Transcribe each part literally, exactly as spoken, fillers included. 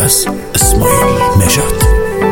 از اسماعیل نژاد.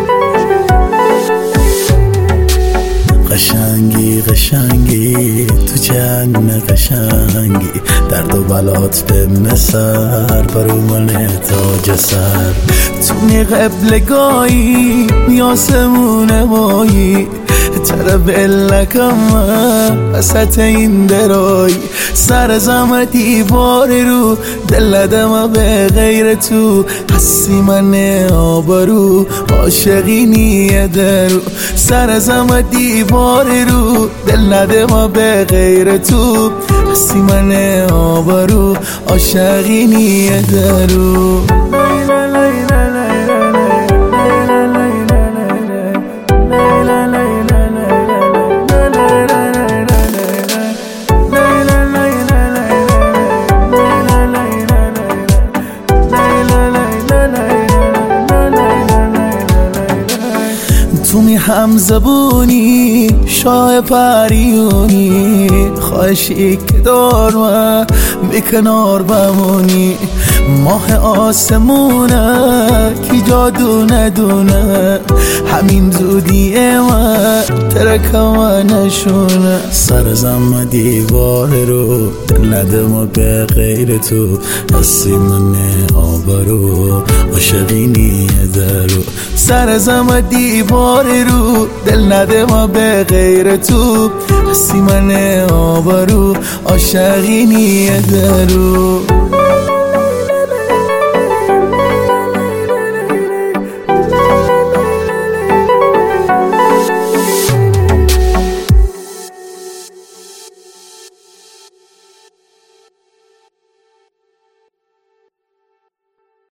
قشنگی قشنگی تو جنگ قشنگی، درد و بلات بمنه سر برومانه تاج سر. تو می قبلگاهی میاسمونه مایی، تره بلکم وسط این درایی. سر زم دیوار رو دل دم به غیر تو، هستی من آبرو عاشقی نیه درو. سر زم دیوار رو دل دم به غیر تو، هستی من آبرو عاشقی نیه درو. تو می هم زبونی شاه پریونی، خواهشی که دارم به کنار بمونی. ماه آسمونه کی جادو ندونه، همین زودیه من ترکم نشونه. سر زم دیوار رو دل ندم به غیر تو، هستی من آبرو عاشقی نیه درو. سر زم دیوار رو دل ندم به غیر تو، هستی من آبرو عاشقی نیه درو.